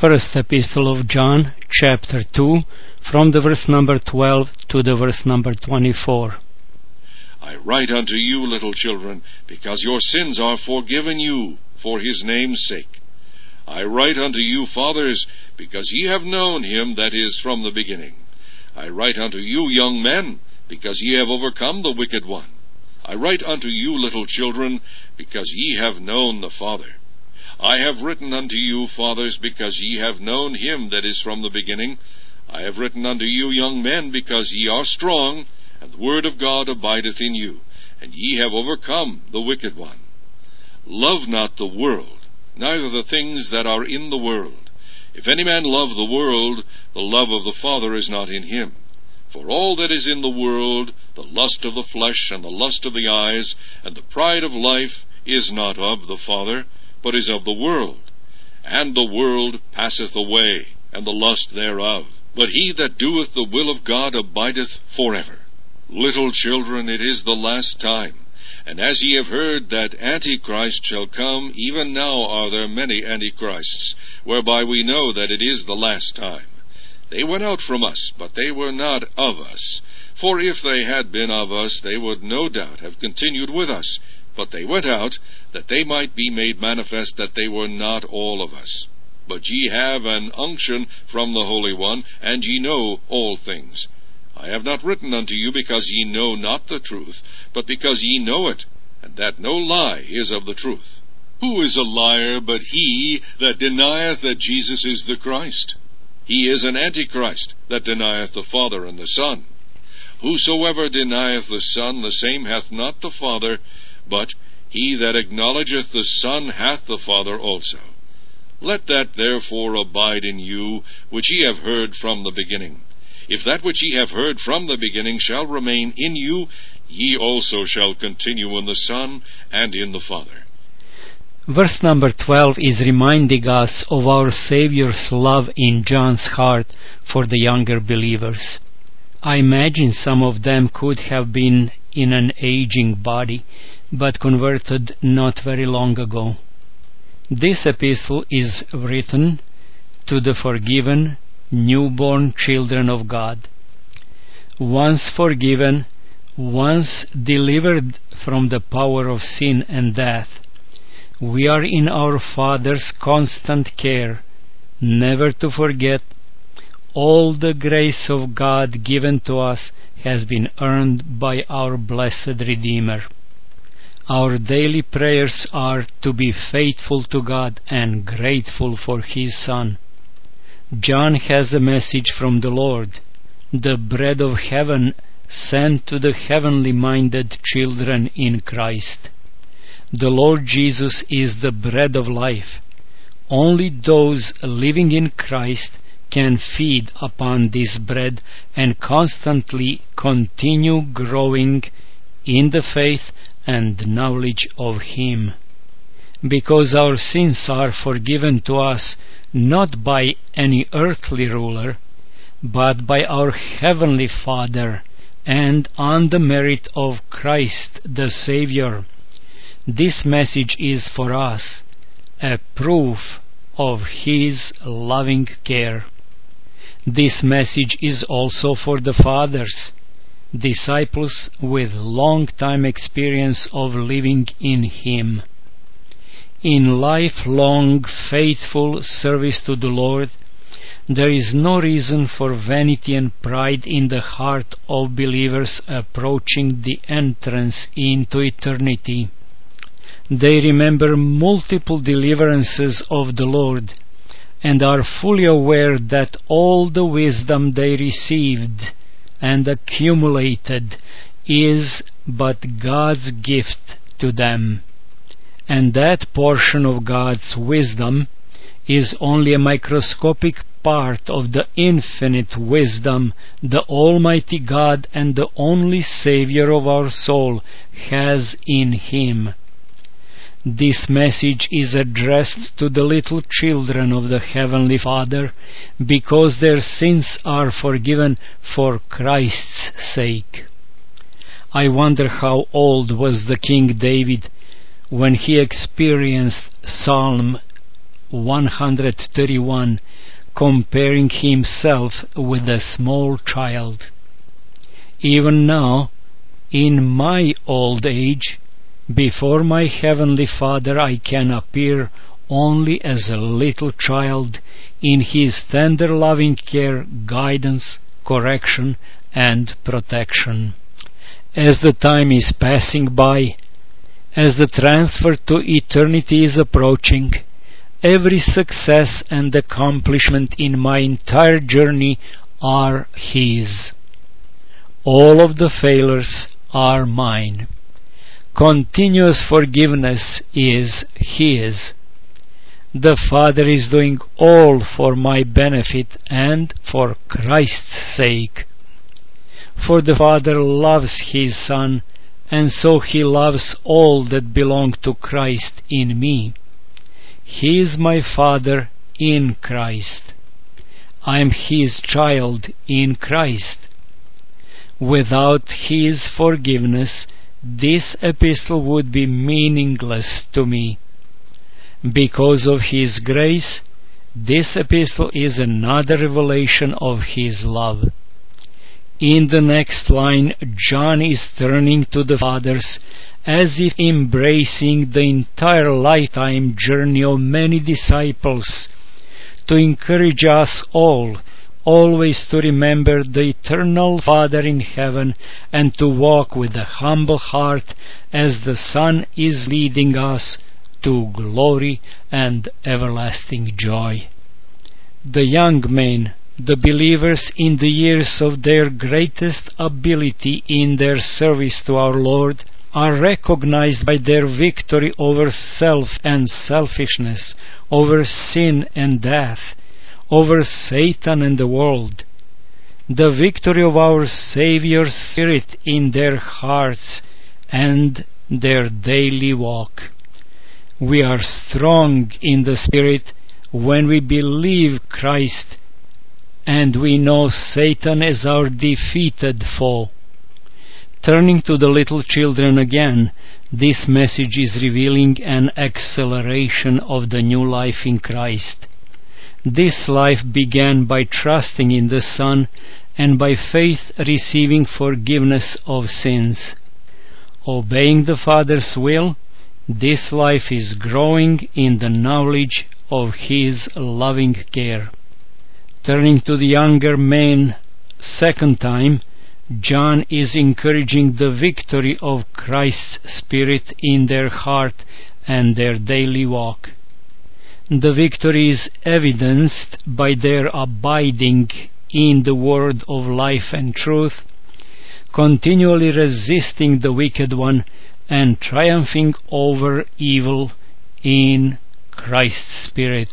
First Epistle of John, chapter 2, from the verse number 12 to the verse number 24. I write unto you, little children, because your sins are forgiven you for his name's sake. I write unto you, fathers, because ye have known him that is from the beginning. I write unto you, young men, because ye have overcome the wicked one. I write unto you, little children, because ye have known the Father. I have written unto you, fathers, because ye have known him that is from the beginning. I have written unto you, young men, because ye are strong, and the word of God abideth in you, and ye have overcome the wicked one. Love not the world, neither the things that are in the world. If any man love the world, the love of the Father is not in him. For all that is in the world, the lust of the flesh, and the lust of the eyes, and the pride of life, is not of the Father, but is of the world. And the world passeth away, and the lust thereof. But he that doeth the will of God abideth forever. Little children, it is the last time. And as ye have heard that Antichrist shall come, even now are there many Antichrists, whereby we know that it is the last time. They went out from us, but they were not of us. For if they had been of us, they would no doubt have continued with us. But they went out, that they might be made manifest that they were not all of us. But ye have an unction from the Holy One, and ye know all things. I have not written unto you because ye know not the truth, but because ye know it, and that no lie is of the truth. Who is a liar but he that denieth that Jesus is the Christ? He is an Antichrist, that denieth the Father and the Son. Whosoever denieth the Son, the same hath not the Father, but he that acknowledgeth the Son hath the Father also. Let that therefore abide in you, which ye have heard from the beginning. If that which ye have heard from the beginning shall remain in you, ye also shall continue in the Son and in the Father. Verse number 12 is reminding us of our Savior's love in John's heart for the younger believers. I imagine some of them could have been in an aging body, but converted not very long ago. This epistle is written to the forgiven, newborn children of God. Once forgiven, once delivered from the power of sin and death, we are in our Father's constant care, never to forget all the grace of God given to us has been earned by our blessed Redeemer. Our daily prayers are to be faithful to God and grateful for His Son. John has a message from the Lord, the bread of heaven sent to the heavenly-minded children in Christ. The Lord Jesus is the bread of life. Only those living in Christ can feed upon this bread and constantly continue growing in the faith and knowledge of Him. Because our sins are forgiven to us not by any earthly ruler, but by our Heavenly Father, and on the merit of Christ the Savior. This message is for us, a proof of His loving care. This message is also for the fathers, disciples with long-time experience of living in Him. In lifelong faithful service to the Lord, there is no reason for vanity and pride in the heart of believers approaching the entrance into eternity. They remember multiple deliverances of the Lord, and are fully aware that all the wisdom they received and accumulated is but God's gift to them, and that portion of God's wisdom is only a microscopic part of the infinite wisdom the Almighty God and the only Savior of our soul has in Him. This message is addressed to the little children of the Heavenly Father, because their sins are forgiven for Christ's sake. I wonder how old was the King David when he experienced Psalm 131 comparing himself with a small child. Even now, in my old age, before my heavenly Father, I can appear only as a little child in His tender loving care, guidance, correction, and protection. As the time is passing by, as the transfer to eternity is approaching, every success and accomplishment in my entire journey are His. All of the failures are mine. Continuous forgiveness is His. The Father is doing all for my benefit and for Christ's sake. For the Father loves His Son, and so He loves all that belong to Christ in me. He is my Father in Christ. I am His child in Christ. Without His forgiveness, this epistle would be meaningless to me. Because of His grace, this epistle is another revelation of His love. In the next line, John is turning to the fathers as if embracing the entire lifetime journey of many disciples, to encourage us all always to remember the eternal Father in heaven and to walk with a humble heart as the Son is leading us to glory and everlasting joy. The young men, the believers in the years of their greatest ability in their service to our Lord, are recognized by their victory over self and selfishness, over sin and death, over Satan and the world. The victory of our Savior's Spirit in their hearts and their daily walk. We are strong in the Spirit when we believe Christ, and we know Satan as our defeated foe. Turning to the little children again, this message is revealing an acceleration of the new life in Christ. This life began by trusting in the Son and by faith receiving forgiveness of sins. Obeying the Father's will, this life is growing in the knowledge of His loving care. Turning to the younger men, second time, John is encouraging the victory of Christ's Spirit in their heart and their daily walk. The victory is evidenced by their abiding in the word of life and truth, continually resisting the wicked one and triumphing over evil in Christ's Spirit.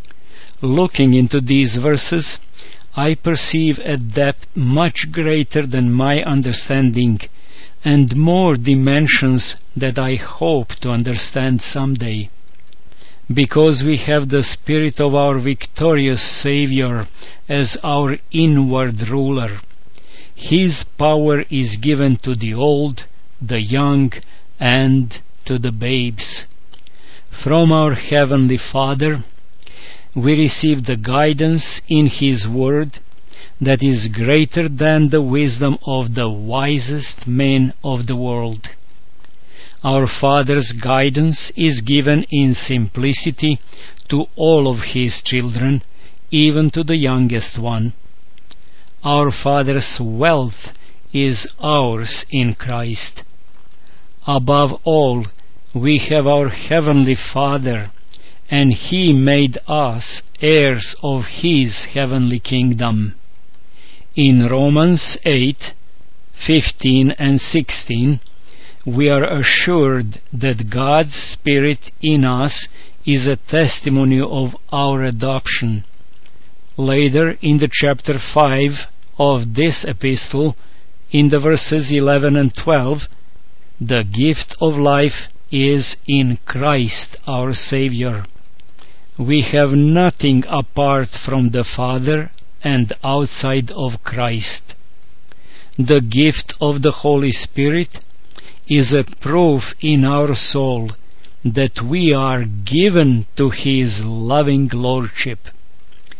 Looking into these verses, I perceive a depth much greater than my understanding, and more dimensions that I hope to understand someday. Because we have the Spirit of our victorious Savior as our inward ruler, His power is given to the old, the young, and to the babes. From our Heavenly Father, we receive the guidance in His Word that is greater than the wisdom of the wisest men of the world. Our Father's guidance is given in simplicity to all of His children, even to the youngest one. Our Father's wealth is ours in Christ. Above all, we have our Heavenly Father, and He made us heirs of His heavenly kingdom. In Romans 8:15 and 16, we are assured that God's Spirit in us is a testimony of our adoption. Later in the chapter 5 of this epistle, in the verses 11 and 12, the gift of life is in Christ our Savior. We have nothing apart from the Father and outside of Christ. The gift of the Holy Spirit is a proof in our soul that we are given to His loving Lordship.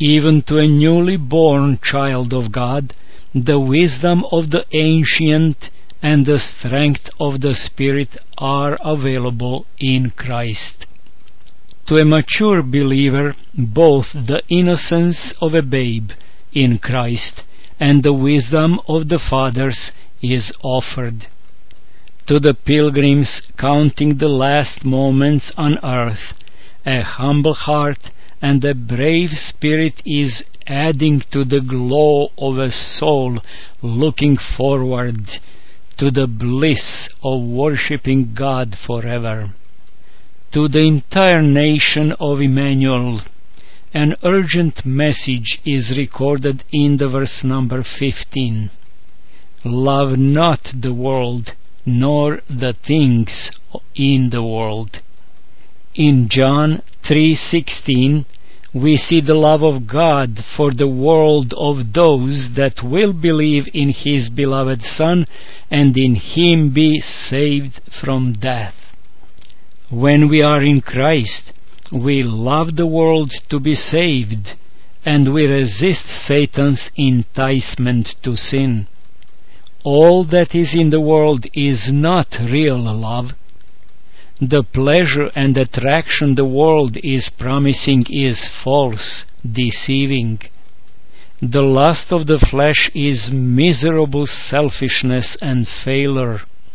even to a newly born child of God, the wisdom of the ancient and the strength of the Spirit are available in Christ. To a mature believer, both the innocence of a babe in Christ and the wisdom of the fathers is offered. To the pilgrims counting the last moments on earth, a humble heart and a brave spirit is adding to the glow of a soul looking forward to the bliss of worshipping God forever. To the entire nation of Emmanuel, an urgent message is recorded in the verse number 15. Love not the world, nor the things in the world. In John 3:16, we see the love of God for the world of those that will believe in His beloved Son and in Him be saved from death. When we are in Christ, we love the world to be saved, and we resist Satan's enticement to sin. All that is in the world is not real love. The pleasure and attraction the world is promising is false, deceiving. The lust of the flesh is miserable selfishness and failure.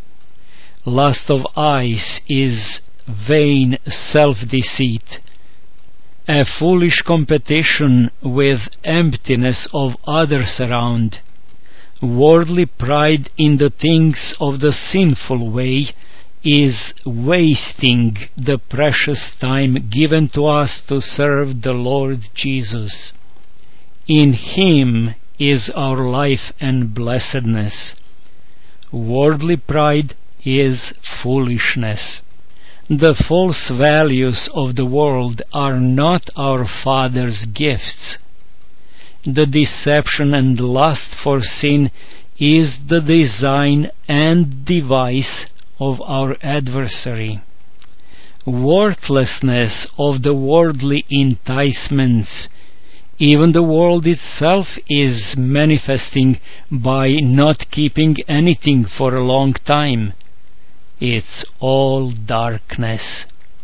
Lust of eyes is vain self-deceit, a foolish competition with emptiness of others around. Worldly pride in the things of the sinful way is wasting the precious time given to us to serve the Lord Jesus. In Him is our life and blessedness. Worldly pride is foolishness. The false values of the world are not our Father's gifts. The deception and lust for sin is the design and device of our adversary. Worthlessness of the worldly enticements, even the world itself is manifesting by not keeping anything for a long time. It's all darkness.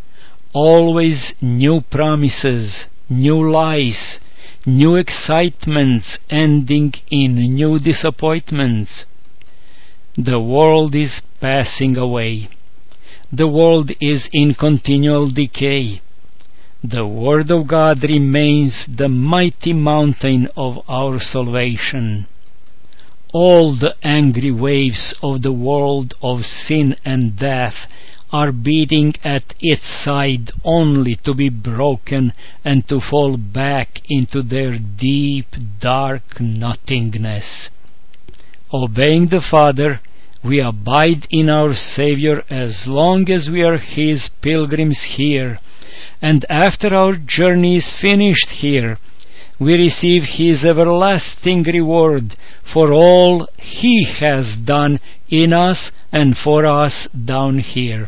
Always new promises, new lies, new excitements ending in new disappointments. The world is passing away. The world is in continual decay. The Word of God remains the mighty mountain of our salvation. All the angry waves of the world of sin and death are beating at its side only to be broken and to fall back into their deep, dark nothingness. Obeying the Father, we abide in our Savior as long as we are His pilgrims here, and after our journey is finished here, we receive His everlasting reward for all He has done in us and for us down here.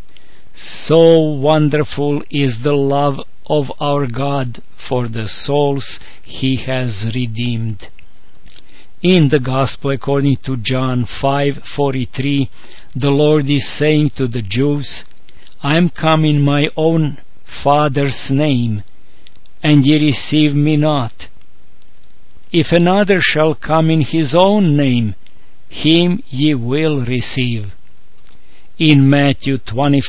So wonderful is the love of our God for the souls He has redeemed. In the Gospel according to John 5:43, the Lord is saying to the Jews, I am come in my own Father's name, and ye receive me not. If another shall come in his own name, him ye will receive. In Matthew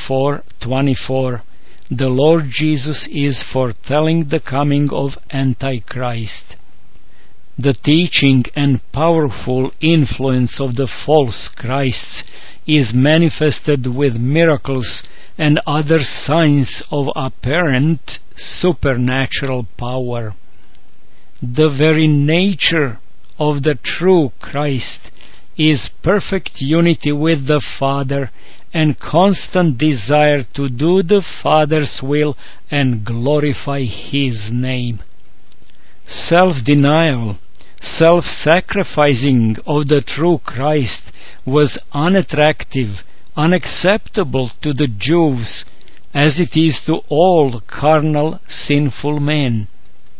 24:24, the Lord Jesus is foretelling the coming of Antichrist. The teaching and powerful influence of the false Christs is manifested with miracles and other signs of apparent supernatural power. The very nature of the true Christ is perfect unity with the Father and constant desire to do the Father's will and glorify His name. Self-denial, self-sacrificing of the true Christ was unattractive, unacceptable to the Jews, as it is to all carnal, sinful men.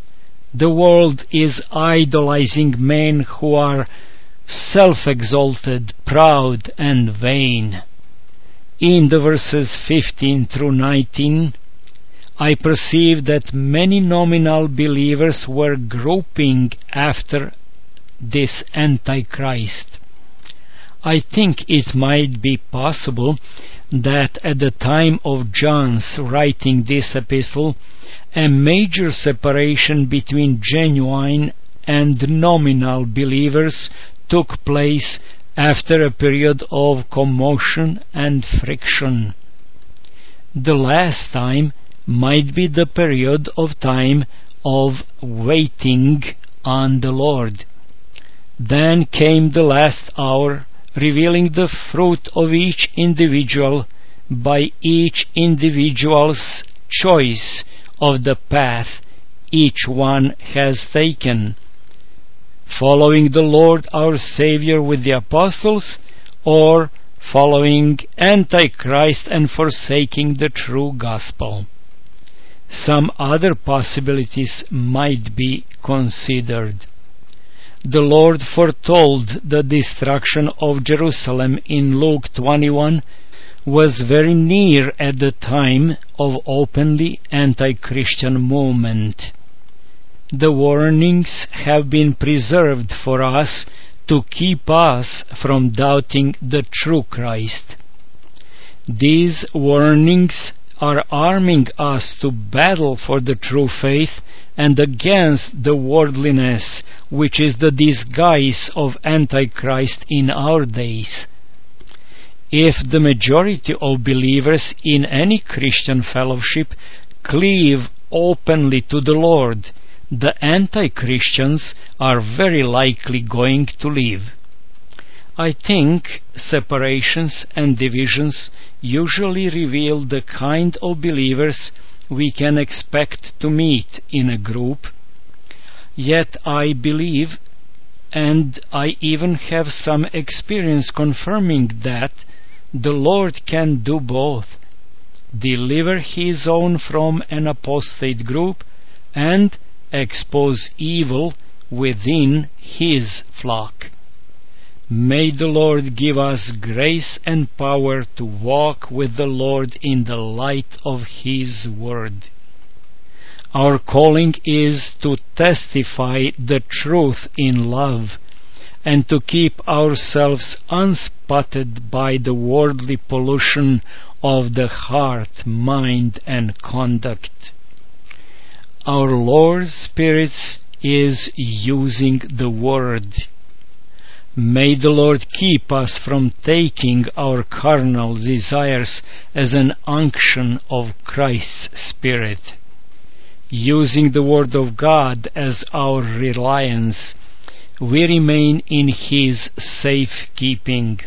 The world is idolizing men who are self-exalted, proud, and vain. In the verses 15 through 19, I perceive that many nominal believers were groping after this Antichrist. I think it might be possible that at the time of John's writing this epistle, a major separation between genuine and nominal believers took place after a period of commotion and friction. The last time might be the period of time of waiting on the Lord. Then came the last hour, revealing the fruit of each individual by each individual's choice of the path each one has taken, following the Lord our Savior with the apostles, or following Antichrist and forsaking the true gospel. Some other possibilities might be considered. The Lord foretold the destruction of Jerusalem in Luke 21 was very near at the time of openly anti-Christian movement. The warnings have been preserved for us to keep us from doubting the true Christ. These warnings are arming us to battle for the true faith and against the worldliness which is the disguise of Antichrist in our days. If the majority of believers in any Christian fellowship cleave openly to the Lord, the anti-Christians are very likely going to leave. I think separations and divisions usually reveal the kind of believers we can expect to meet in a group. Yet I believe, and I even have some experience confirming that, the Lord can do both: deliver His own from an apostate group and expose evil within His flock. May the Lord give us grace and power to walk with the Lord in the light of His Word. Our calling is to testify the truth in love and to keep ourselves unspotted by the worldly pollution of the heart, mind, and conduct. Our Lord's Spirit is using the Word. May the Lord keep us from taking our carnal desires as an unction of Christ's Spirit. Using the Word of God as our reliance, we remain in His safekeeping.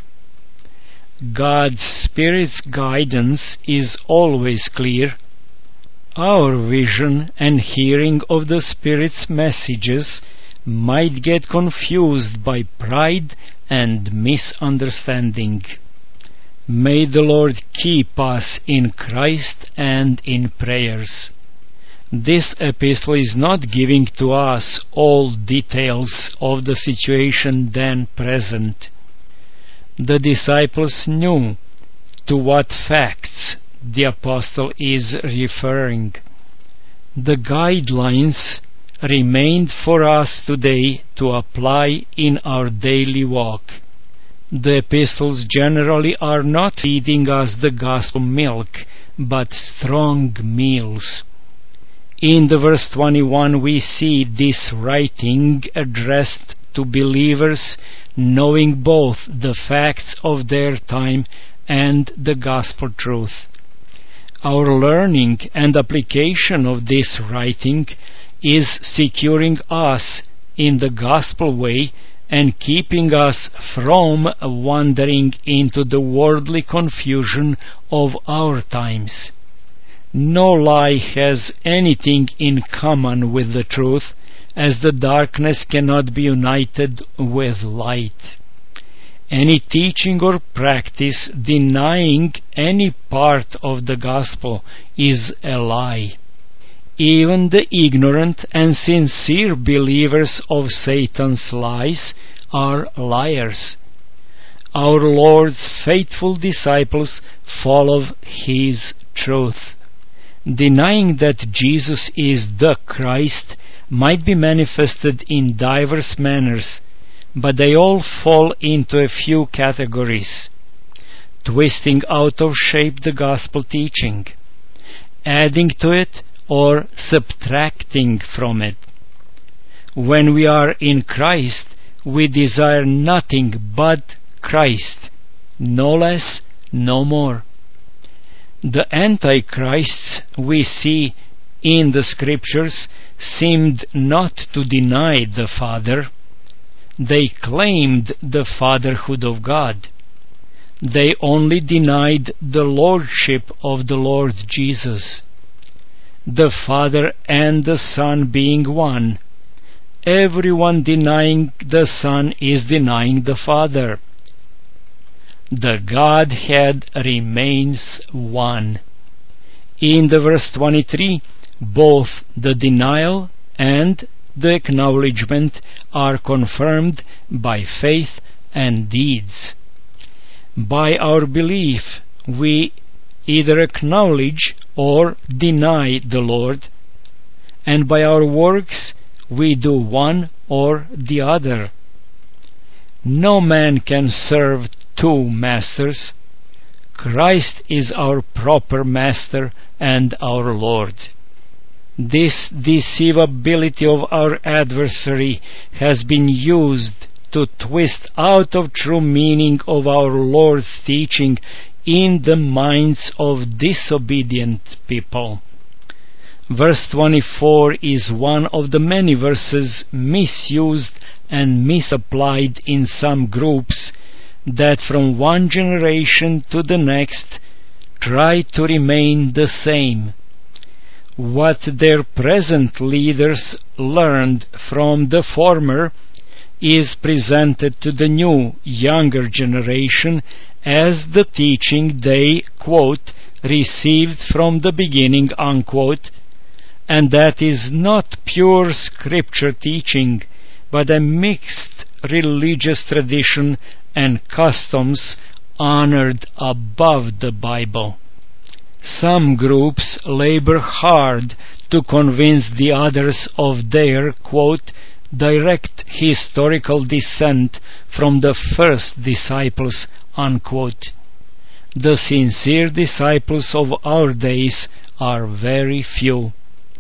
God's Spirit's guidance is always clear. Our vision and hearing of the Spirit's messages might get confused by pride and misunderstanding. May the Lord keep us in Christ and in prayers. This epistle is not giving to us all details of the situation then present. The disciples knew to what facts the apostle is referring. The guidelines remained for us today to apply in our daily walk. The epistles generally are not feeding us the gospel milk, but strong meals. In the verse 21 we see this writing addressed to believers knowing both the facts of their time and the gospel truth. Our learning and application of this writing is securing us in the gospel way and keeping us from wandering into the worldly confusion of our times. No lie has anything in common with the truth, as the darkness cannot be united with light. Any teaching or practice denying any part of the gospel is a lie. even the ignorant and sincere believers of Satan's lies are liars. Our Lord's faithful disciples follow His truth. Denying that Jesus is the Christ might be manifested in diverse manners, but they all fall into a few categories: twisting out of shape the gospel teaching, adding to it or subtracting from it. When we are in Christ, we desire nothing but Christ, no less, no more. The antichrists we see in the Scriptures seemed not to deny the Father. They claimed the fatherhood of God. They only denied the lordship of the Lord Jesus. The Father and the Son being one, everyone denying the Son is denying the Father. The Godhead remains one. In the verse 23, both the denial and the acknowledgement are confirmed by faith and deeds. By our belief, we either acknowledge or deny the Lord, and by our works we do one or the other. No man can serve two masters. Christ is our proper master and our Lord. This deceivability of our adversary has been used to twist out of true meaning of our Lord's teaching in the minds of disobedient people. Verse 24 is one of the many verses misused and misapplied in some groups that from one generation to the next try to remain the same. What their present leaders learned from the former is presented to the new, younger generation as the teaching they, quote, received from the beginning, unquote, and that is not pure scripture teaching, but a mixed religious tradition and customs honored above the Bible. Some groups labor hard to convince the others of their, quote, direct historical descent from the first disciples, unquote. The sincere disciples of our days are very few.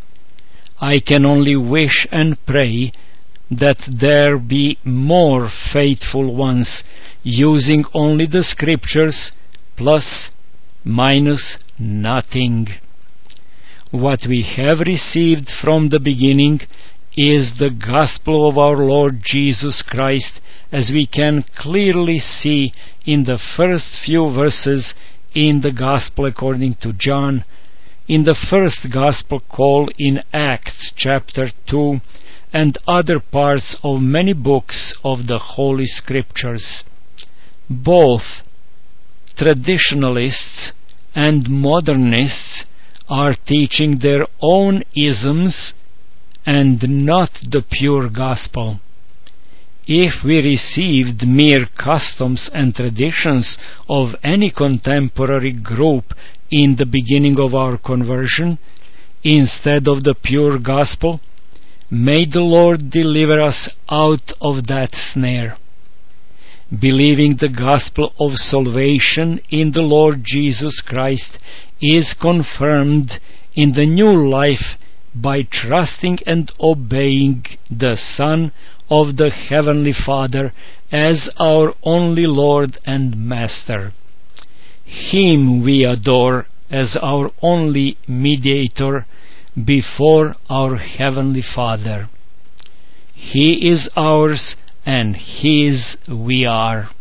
I can only wish and pray that there be more faithful ones, using only the Scriptures, plus, minus, nothing. What we have received from the beginning is the gospel of our Lord Jesus Christ, as we can clearly see in the first few verses in the Gospel according to John, in the first Gospel call in Acts chapter 2, and other parts of many books of the Holy Scriptures. Both traditionalists and modernists are teaching their own isms and not the pure gospel. If we received mere customs and traditions of any contemporary group in the beginning of our conversion, instead of the pure gospel, may the Lord deliver us out of that snare. Believing the gospel of salvation in the Lord Jesus Christ is confirmed in the new life by trusting and obeying the Son of the Heavenly Father as our only Lord and Master. Him we adore as our only mediator before our Heavenly Father. He is ours and His we are.